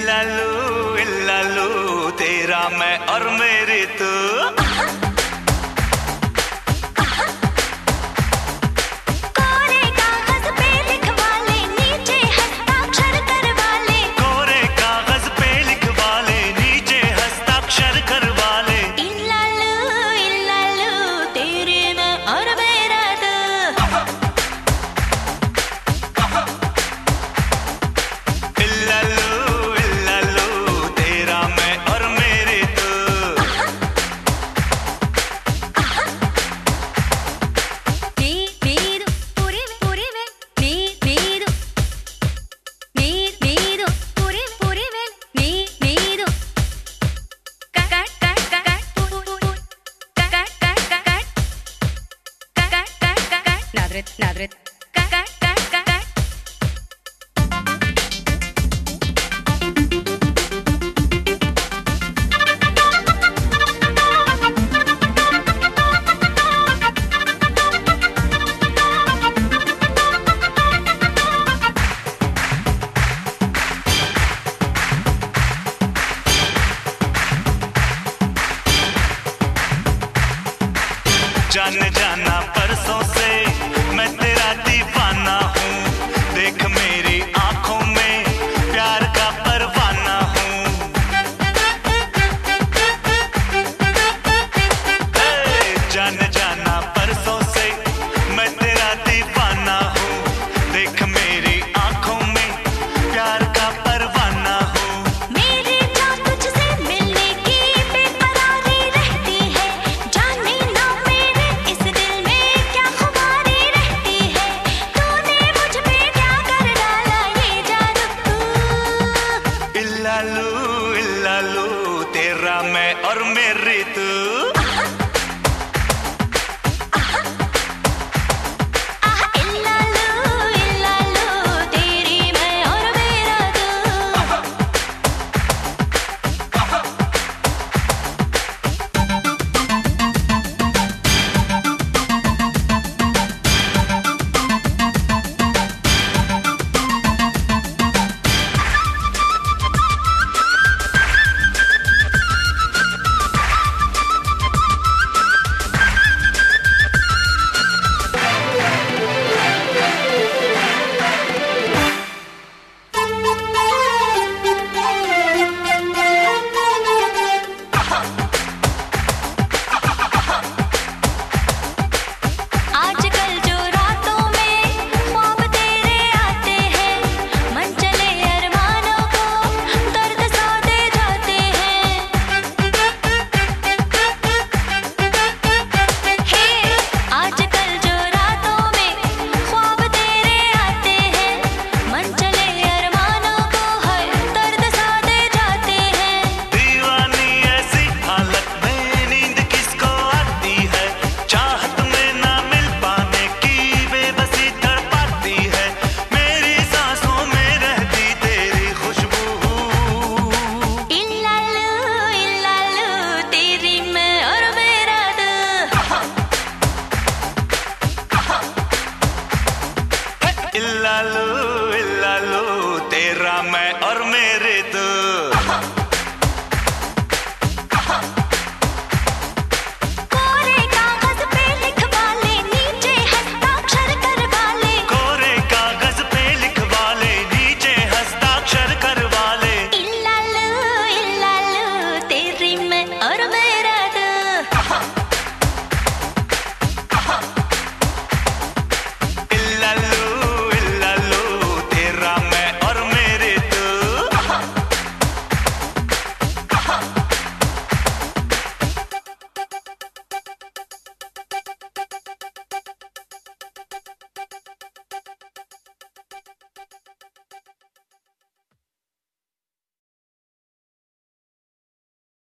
इल्लालू तेरा मैं और मेरी तू। Nadrit. जाने जाना परसों से मैं तेरा दीवाना हूँ, देख मेरी आंखों में प्यार का परवाना हूँ। जाने जाना परसों से मैं तेरा दीवाना हूँ, देख मेरी आंखों में प्यार का परवाना हूँ। मेरी जान तुझसे मिलने की बेकरारी रहती है, जाने ना मेरे इस दिल में क्या खुमारी रहती है। तूने मुझ पे क्या कर डाला ये जादू। इल्लालू तेरा मैं और मेरी तू। इल्लालू तेरा मैं